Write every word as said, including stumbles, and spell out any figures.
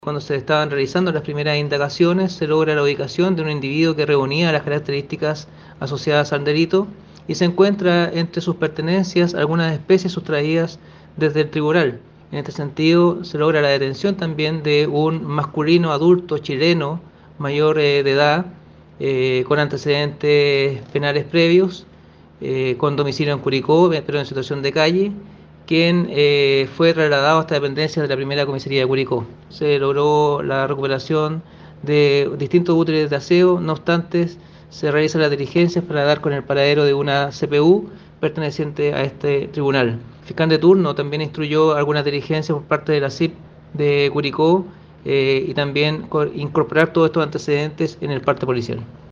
Cuando se estaban realizando las primeras indagaciones, se logra la ubicación de un individuo que reunía las características asociadas al delito y se encuentra entre sus pertenencias algunas especies sustraídas desde el tribunal. En este sentido, se logra la detención también de un masculino adulto chileno mayor eh, de edad, eh, con antecedentes penales previos, eh, con domicilio en Curicó, pero en situación de calle, quien eh, fue trasladado hasta dependencias de la primera comisaría de Curicó. Se logró la recuperación de distintos útiles de aseo, no obstante, se realizan las diligencias para dar con el paradero de una C P U perteneciente a este tribunal. El fiscal de turno también instruyó algunas diligencias por parte de la C I P de Curicó eh, y también incorporar todos estos antecedentes en el parte policial.